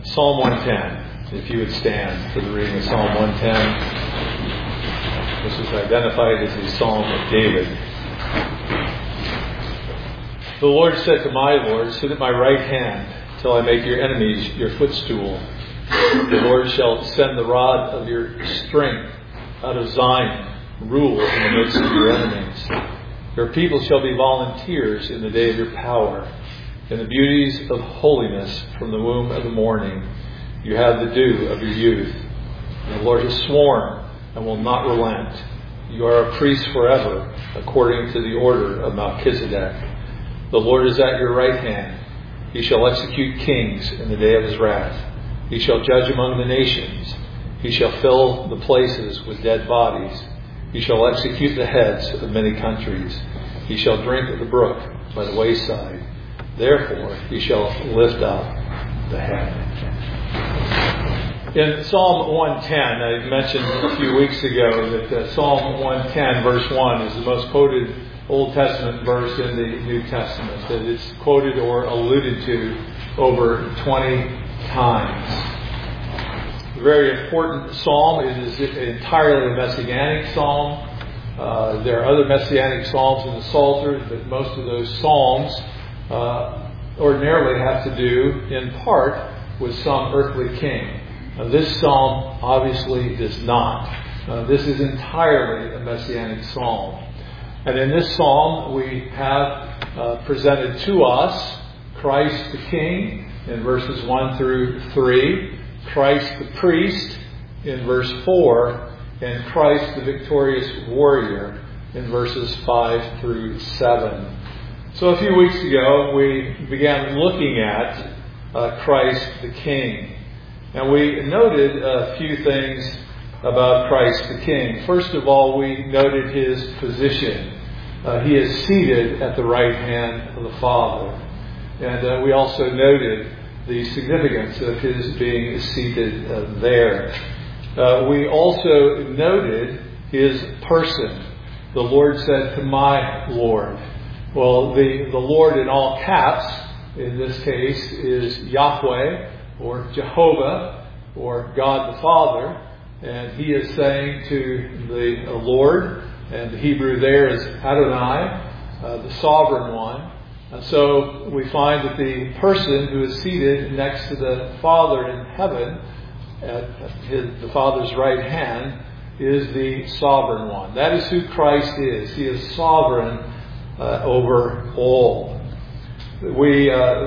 Psalm 110, if you would stand for the reading of Psalm 110. This is identified as the Psalm of David. The Lord said to my Lord, sit at my right hand till I make your enemies your footstool. The Lord shall send the rod of your strength out of Zion, rule in the midst of your enemies. Your people shall be volunteers in the day of your power. In the beauties of holiness from the womb of the morning, you have the dew of your youth. And the Lord has sworn and will not relent. You are a priest forever, according to the order of Melchizedek. The Lord is at your right hand. He shall execute kings in the day of his wrath. He shall judge among the nations. He shall fill the places with dead bodies. He shall execute the heads of many countries. He shall drink of the brook by the wayside. Therefore, he shall lift up the head. In Psalm 110, I mentioned a few weeks ago that Psalm 110, verse 1, is the most quoted Old Testament verse in the New Testament. That it's quoted or alluded to over 20 times. A very important psalm. It is entirely a messianic psalm. There are other messianic psalms in the Psalters, but most of those psalms ordinarily have to do in part with some earthly king. This psalm obviously does not. This is entirely a messianic psalm. And in this psalm we have presented to us Christ the King in verses 1 through 3, Christ the Priest in verse 4, and Christ the Victorious Warrior in verses 5 through 7. So a few weeks ago, we began looking at Christ the King. And we noted a few things about Christ the King. First of all, we noted his position. He is seated at the right hand of the Father. And we also noted the significance of his being seated there. We also noted his person. The Lord said to my Lord. Well, the Lord in all caps, in this case, is Yahweh, or Jehovah, or God the Father. And he is saying to the Lord, and the Hebrew there is Adonai, the Sovereign One. And so we find that the person who is seated next to the Father in heaven, at the Father's right hand, is the Sovereign One. That is who Christ is. He is sovereign over all. We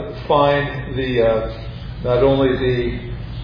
find not only the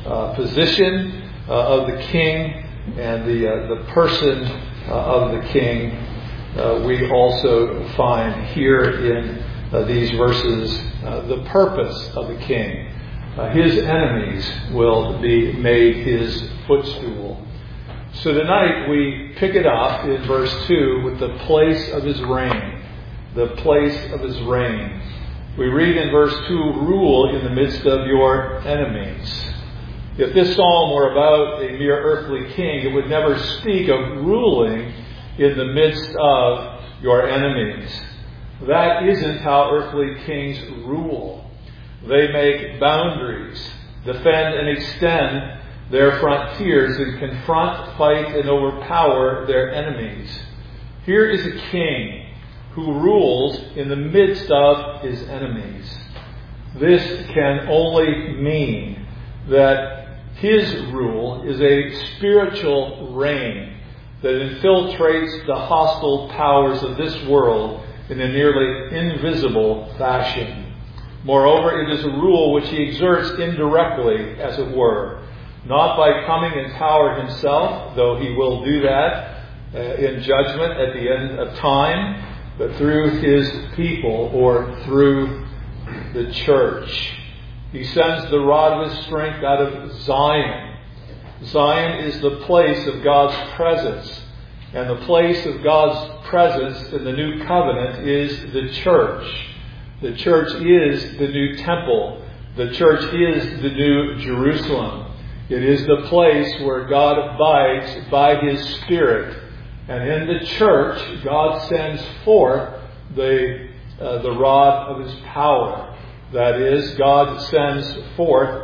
position of the King and the person of the King, we also find here in these verses the purpose of the King. His enemies will be made his footstool. So tonight we pick it up in verse 2 with the place of his reign. The place of his reign. We read in verse 2, rule in the midst of your enemies. If this psalm were about a mere earthly king, it would never speak of ruling in the midst of your enemies. That isn't how earthly kings rule. They make boundaries, defend and extend their frontiers, and confront, fight, and overpower their enemies. Here is a king who rules in the midst of his enemies. This can only mean that his rule is a spiritual reign that infiltrates the hostile powers of this world in a nearly invisible fashion. Moreover, it is a rule which he exerts indirectly, as it were, not by coming in power himself, though he will do that in judgment at the end of time, but through his people or through the church. He sends the rod of his strength out of Zion. Zion is the place of God's presence. And the place of God's presence in the new covenant is the church. The church is the new temple. The church is the new Jerusalem. It is the place where God abides by his Spirit. And in the church, God sends forth the rod of his power. That is, God sends forth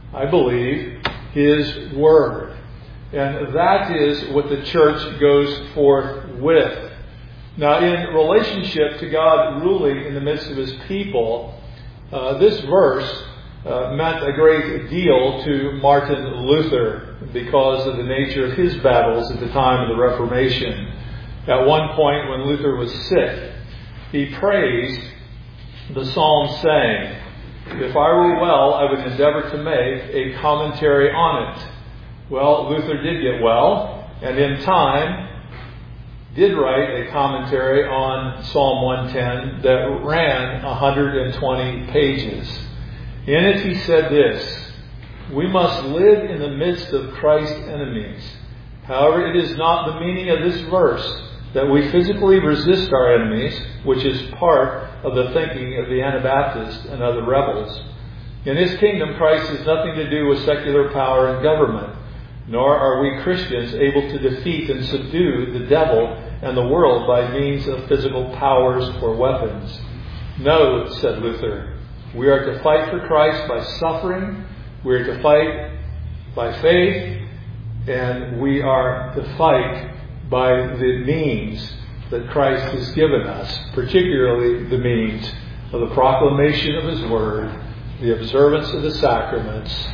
I believe His Word. And that is what the church goes forth with. Now, in relationship to God ruling in the midst of His people, this verse meant a great deal to Martin Luther because of the nature of his battles at the time of the Reformation. At one point, when Luther was sick, he praised the psalm saying, "If I were well, I would endeavor to make a commentary on it." Well, Luther did get well, and in time did write a commentary on Psalm 110 that ran 120 pages. In it he said this: "We must live in the midst of Christ's enemies. However, it is not the meaning of this verse that we physically resist our enemies, which is part of the thinking of the Anabaptists and other rebels. In His kingdom, Christ has nothing to do with secular power and government, nor are we Christians able to defeat and subdue the devil and the world by means of physical powers or weapons. No," said Luther, "we are to fight for Christ by suffering, we are to fight by faith, and we are to fight by the means that Christ has given us, particularly the means of the proclamation of His Word, the observance of the sacraments,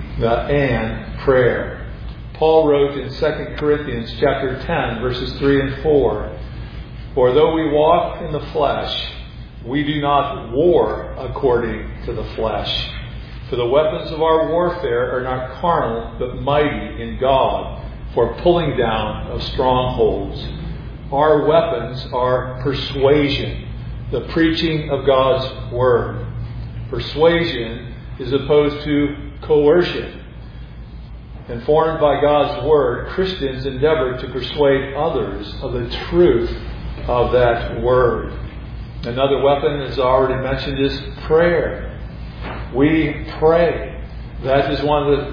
and prayer." Paul wrote in 2 Corinthians chapter 10, verses 3 and 4, "For though we walk in the flesh, we do not war according to the flesh. For the weapons of our warfare are not carnal, but mighty in God, for pulling down of strongholds. Our weapons are persuasion, the preaching of God's Word." Persuasion is opposed to coercion. Informed by God's Word, Christians endeavor to persuade others of the truth of that Word. Another weapon, as already mentioned, is prayer. We pray. That is one of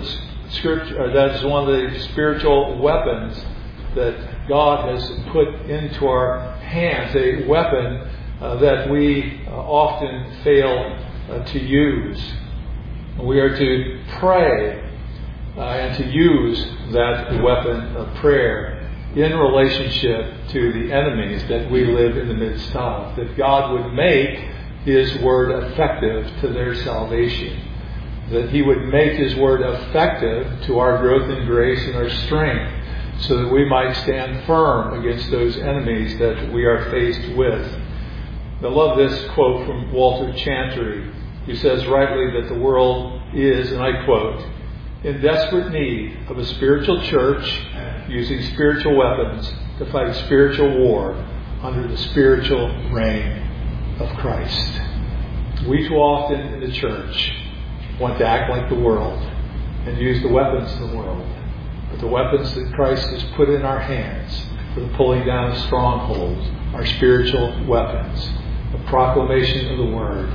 the spiritual weapons that God has put into our hands. A weapon that we often fail to use. We are to pray and to use that weapon of prayer in relationship to the enemies that we live in the midst of. That God would make His Word effective to their salvation. That He would make His Word effective to our growth in grace and our strength, so that we might stand firm against those enemies that we are faced with. I love this quote from Walter Chantry, who says rightly that the world is, and I quote, "in desperate need of a spiritual church using spiritual weapons to fight spiritual war under the spiritual reign of Christ." We too often in the church want to act like the world and use the weapons of the world. But the weapons that Christ has put in our hands for the pulling down of strongholds are spiritual weapons. The proclamation of the Word,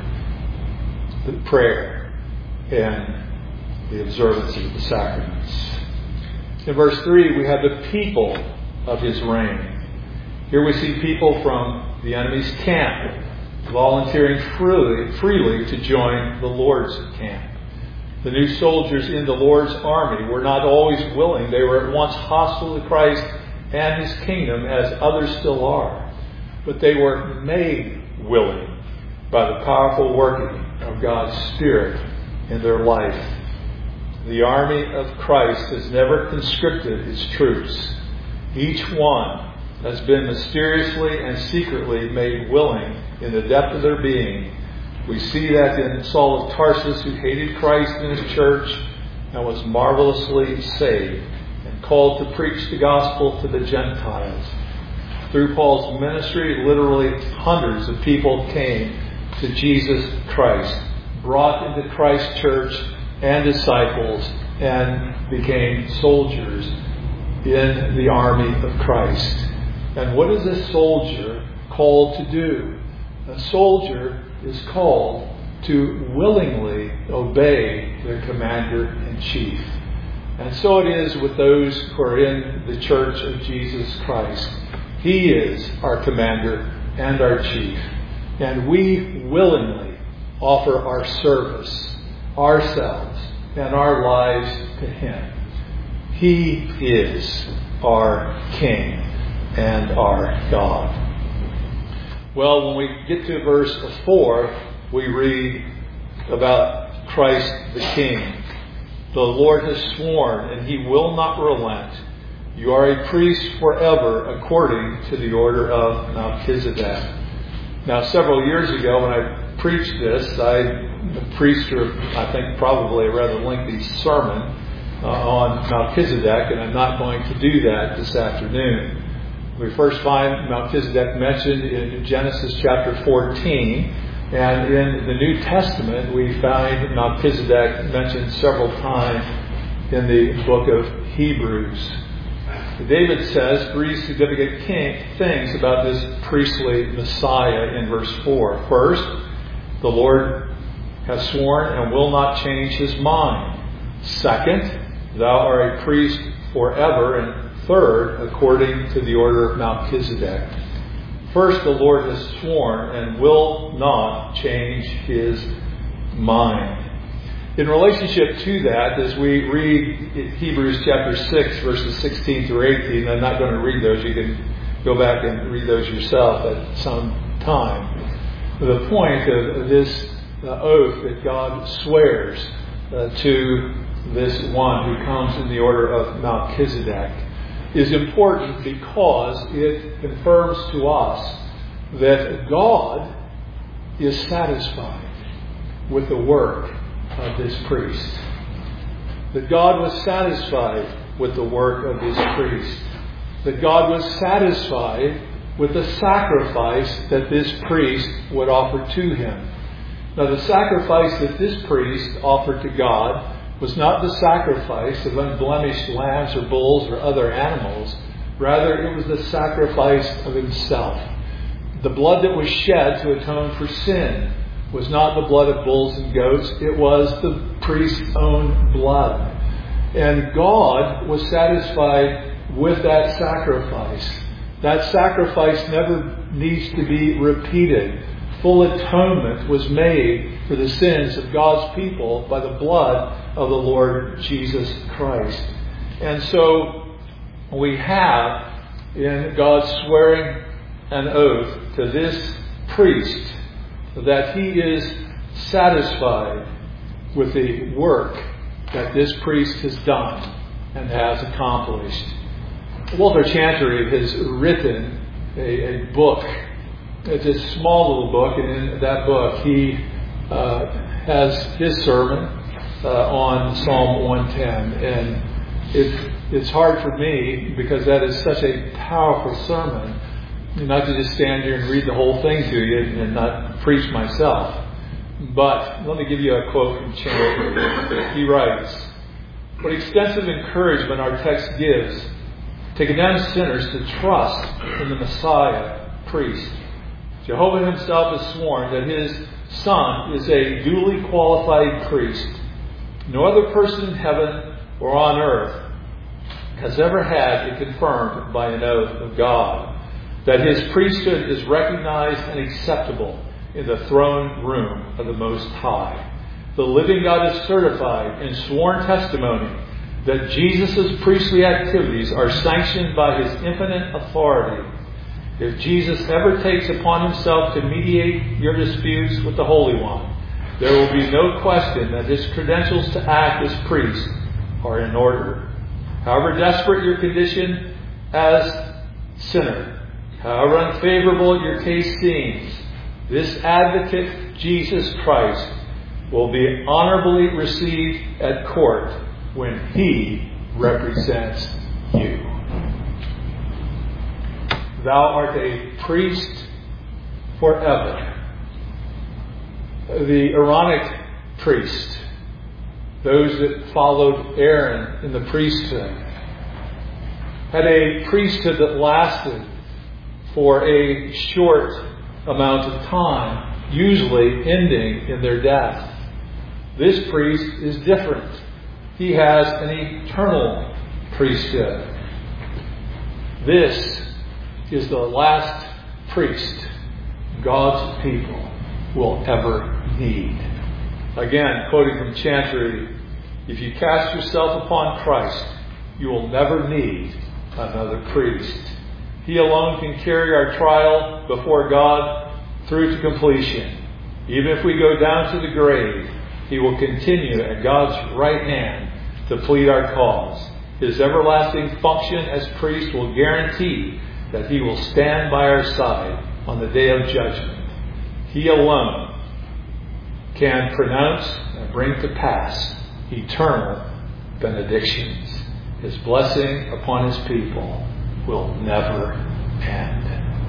the prayer, and the observance of the sacraments. In verse 3, we have the people of His reign. Here we see people from the enemy's camp volunteering freely to join the Lord's camp. The new soldiers in the Lord's army were not always willing. They were at once hostile to Christ and His kingdom, as others still are. But they were made willing by the powerful working of God's Spirit in their life. The army of Christ has never conscripted its troops. Each one has been mysteriously and secretly made willing in the depth of their being. We see that in Saul of Tarsus, who hated Christ and His church and was marvelously saved and called to preach the gospel to the Gentiles. Through Paul's ministry, literally hundreds of people came to Jesus Christ, brought into Christ's church and disciples, and became soldiers in the army of Christ. And what is a soldier called to do? A soldier is called to willingly obey their commander-in-chief. And so it is with those who are in the church of Jesus Christ. He is our commander and our chief. And we willingly offer our service, ourselves, and our lives to Him. He is our King and our God. Well, when we get to verse 4, we read about Christ the King. The Lord has sworn, and He will not relent. You are a priest forever, according to the order of Melchizedek. Now, several years ago, when I preached this, I preached, I think, probably a rather lengthy sermon on Melchizedek, and I'm not going to do that this afternoon. We first find Melchizedek mentioned in Genesis chapter 14, and in the New Testament we find Melchizedek mentioned several times in the book of Hebrews. David says three significant things about this priestly Messiah in verse 4. First, the Lord has sworn and will not change His mind. Second, thou art a priest forever. And third, according to the order of Melchizedek. First, the Lord has sworn and will not change His mind. In relationship to that, as we read Hebrews chapter 6, verses 16 through 18, I'm not going to read those. You can go back and read those yourself at some time. The point of this oath that God swears to this one who comes in the order of Melchizedek is important because it confirms to us that God is satisfied with the work of this priest. That God was satisfied with the work of this priest. That God was satisfied with the sacrifice that this priest would offer to Him. Now, the sacrifice that this priest offered to God was not the sacrifice of unblemished lambs or bulls or other animals. Rather, it was the sacrifice of Himself. The blood that was shed to atone for sin was not the blood of bulls and goats. It was the priest's own blood. And God was satisfied with that sacrifice. That sacrifice never needs to be repeated. Full atonement was made for the sins of God's people by the blood of the Lord Jesus Christ. And so we have in God swearing an oath to this priest that he is satisfied with the work that this priest has done and has accomplished. Walter Chantery has written a book. It's a small little book, and in that book he has his sermon on Psalm 110. And it's hard for me, because that is such a powerful sermon, not to just stand here and read the whole thing to you and not preach myself. But let me give you a quote from Chantery. He writes, "What extensive encouragement our text gives to condemn sinners to trust in the Messiah priest. Jehovah Himself has sworn that His Son is a duly qualified priest. No other person in heaven or on earth has ever had it confirmed by an oath of God that His priesthood is recognized and acceptable in the throne room of the Most High. The living God has certified in sworn testimony that Jesus' priestly activities are sanctioned by His infinite authority. If Jesus ever takes upon Himself to mediate your disputes with the Holy One, there will be no question that His credentials to act as priest are in order. However desperate your condition as sinner, however unfavorable your case seems, this advocate, Jesus Christ, will be honorably received at court when He represents you. Thou art a priest forever." The Aaronic priest, those that followed Aaron in the priesthood, had a priesthood that lasted for a short amount of time, usually ending in their death. This priest is different. He has an eternal priesthood. This is the last priest God's people will ever need. Again, quoting from Chantery, If you cast yourself upon Christ, you will never need another priest. He alone can carry our trial before God through to completion. Even if we go down to the grave, He will continue at God's right hand to plead our cause. His everlasting function as priest will guarantee that He will stand by our side on the day of judgment. He alone can pronounce and bring to pass eternal benedictions. His blessing upon His people will never end.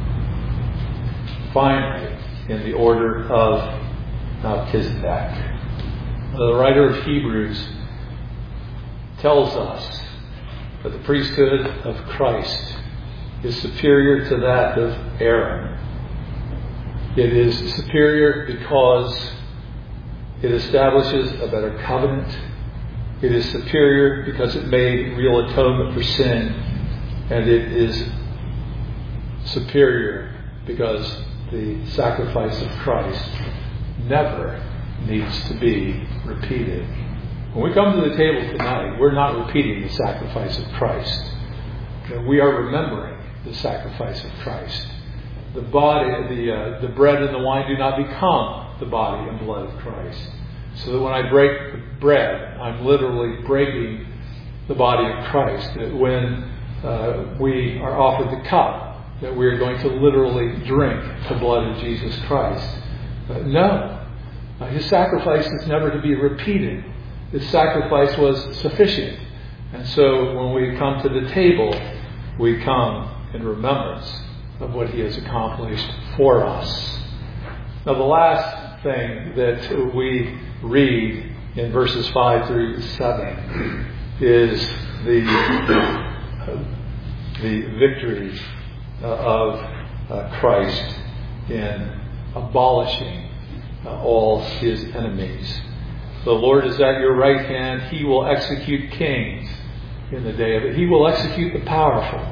Finally, in the order of Melchizedek, the writer of Hebrews tells us that the priesthood of Christ is superior to that of Aaron. It is superior because it establishes a better covenant. It is superior because it made real atonement for sin. And it is superior because the sacrifice of Christ never needs to be repeated. When we come to the table tonight, we're not repeating the sacrifice of Christ. We are remembering the sacrifice of Christ. The body, the bread and the wine do not become the body and blood of Christ. So that when I break the bread, I'm literally breaking the body of Christ. That when we are offered the cup, that we are going to literally drink the blood of Jesus Christ. No. His sacrifice is never to be repeated. His sacrifice was sufficient. And so when we come to the table, we come in remembrance of what He has accomplished for us. Now the last thing that we read in verses 5 through 7 is the victory of Christ in abolishing all His enemies. The Lord is at your right hand. He will execute kings in the day of it. He will execute the powerful.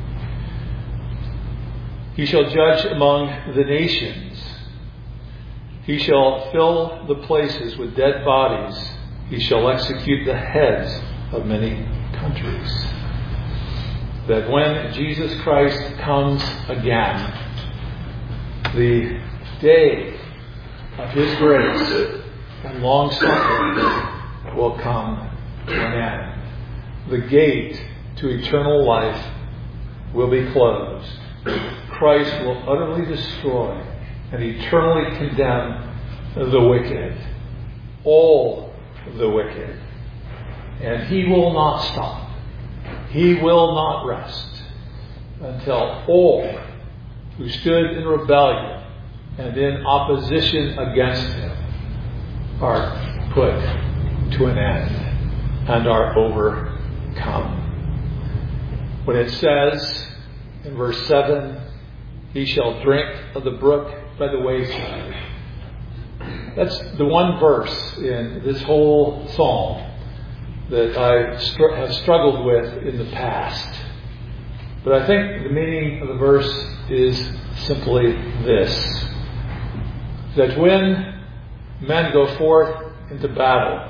He shall judge among the nations. He shall fill the places with dead bodies. He shall execute the heads of many countries. That when Jesus Christ comes again, the day of His grace and long suffering will come to an end. The gate to eternal life will be closed. Christ will utterly destroy and eternally condemn the wicked, all the wicked. And He will not stop. He will not rest until all who stood in rebellion and in opposition against Him are put to an end and are overcome. When it says in verse 7, He shall drink of the brook by the wayside. That's the one verse in this whole psalm that I have struggled with in the past. But I think the meaning of the verse is simply this: that when men go forth into battle,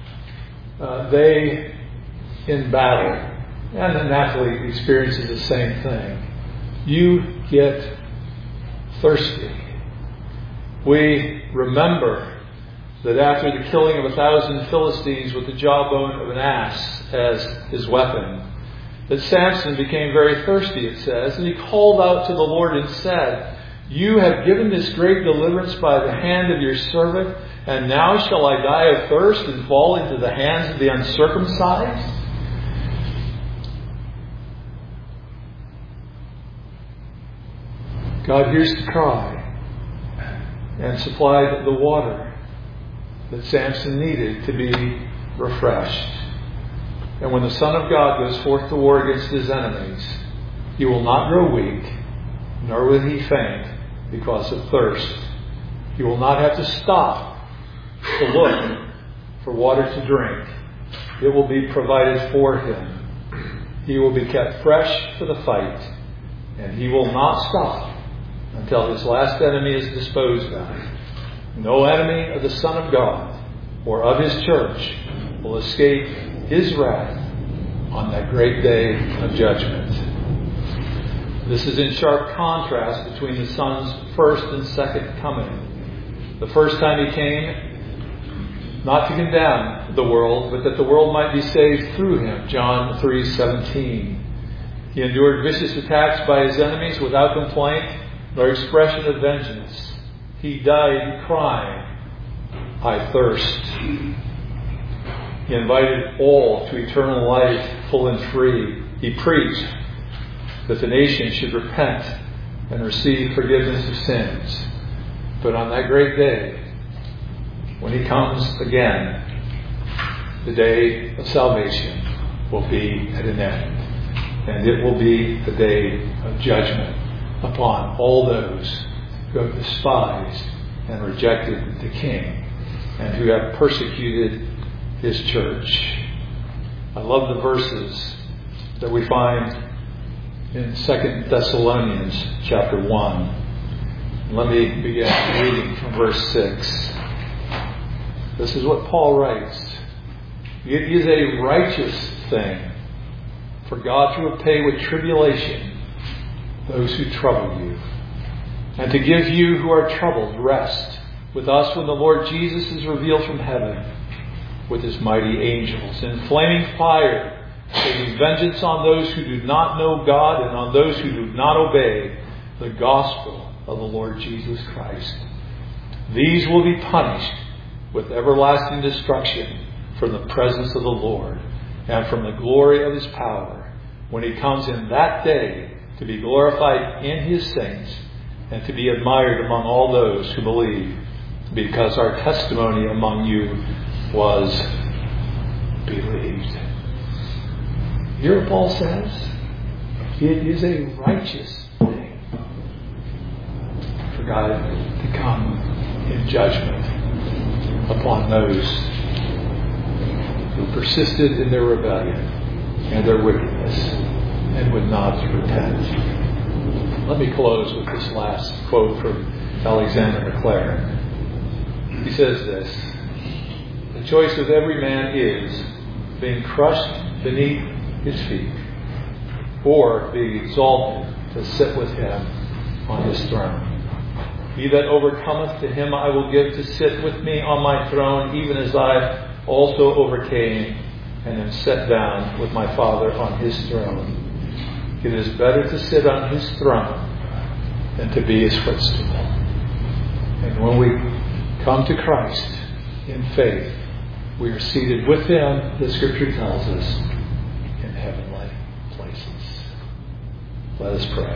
they in battle, and an athlete experiences the same thing. You get thirsty. We remember that after the killing of 1,000 Philistines with the jawbone of an ass as his weapon, that Samson became very thirsty, it says, and he called out to the Lord and said, You have given this great deliverance by the hand of your servant, and now shall I die of thirst and fall into the hands of the uncircumcised? God hears the cry and supplied the water that Samson needed to be refreshed. And when the Son of God goes forth to war against His enemies, He will not grow weak, nor will He faint because of thirst. He will not have to stop to look for water to drink. It will be provided for him. He will be kept fresh for the fight, and he will not stop until his last enemy is disposed of. No enemy of the Son of God or of His church will escape His wrath on that great day of judgment. This is in sharp contrast between the Son's first and second coming. The first time He came, not to condemn the world, but that the world might be saved through Him. John 3:17. He endured vicious attacks by His enemies without complaint nor expression of vengeance. He died crying, "I thirst." He invited all to eternal life, full and free. He preached that the nation should repent and receive forgiveness of sins. But on that great day, when He comes again, the day of salvation will be at an end. And it will be the day of judgment upon all those who have despised and rejected the King and who have persecuted His church. I love the verses that we find in 2 Thessalonians chapter 1. Let me begin reading from verse 6. This is what Paul writes. It is a righteous thing for God to repay with tribulation those who trouble you, and to give you who are troubled rest with us when the Lord Jesus is revealed from heaven with His mighty angels in flaming fire, taking vengeance on those who do not know God and on those who do not obey the gospel of the Lord Jesus Christ. These will be punished with everlasting destruction from the presence of the Lord and from the glory of His power, when He comes in that day to be glorified in His saints and to be admired among all those who believe, because our testimony among you was believed. Hear what Paul says? It is a righteous thing for God to come in judgment upon those who persisted in their rebellion and their wickedness and would not repent. Let me close with this last quote from Alexander McLaren. He says this: "The choice of every man is being crushed beneath His feet, or being exalted to sit with Him on His throne. He that overcometh, to him I will give to sit with me on my throne, even as I also overcame and am set down with my Father on His throne. It is better to sit on His throne than to be His footstool." And when we come to Christ in faith, we are seated with Him, the Scripture tells us, in heavenly places. Let us pray.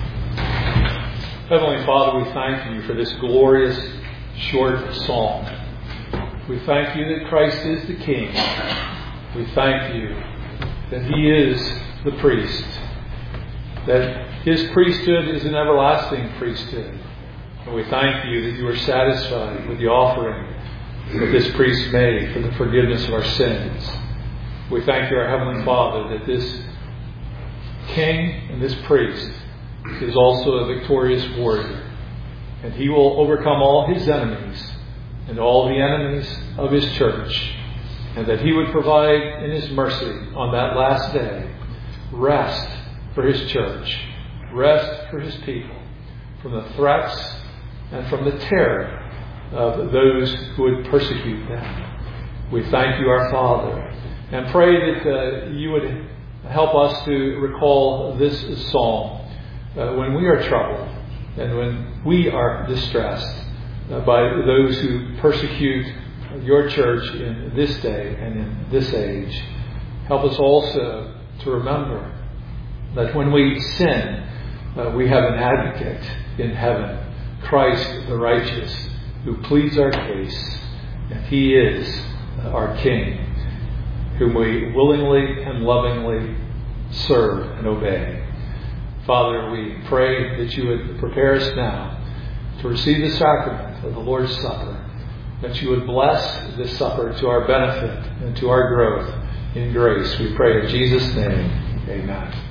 Heavenly Father, we thank You for this glorious short psalm. We thank You that Christ is the King. We thank You that He is the priest, that His priesthood is an everlasting priesthood. And we thank You that You are satisfied with the offering that this priest made for the forgiveness of our sins. We thank You, our Heavenly Father, that this King and this priest is also a victorious warrior, and He will overcome all His enemies and all the enemies of His church, and that He would provide in His mercy on that last day rest for His church, rest for His people from the threats and from the terror of those who would persecute them. We thank You, our Father, and pray that You would help us to recall this psalm when we are troubled and when we are distressed by those who persecute Your church in this day and in this age. Help us also to remember that when we sin, we have an advocate in heaven, Christ the righteous, who pleads our case, and He is our King, whom we willingly and lovingly serve and obey. Father, we pray that You would prepare us now to receive the sacrament of the Lord's Supper, that You would bless this supper to our benefit and to our growth in grace. We pray in Jesus' name, amen.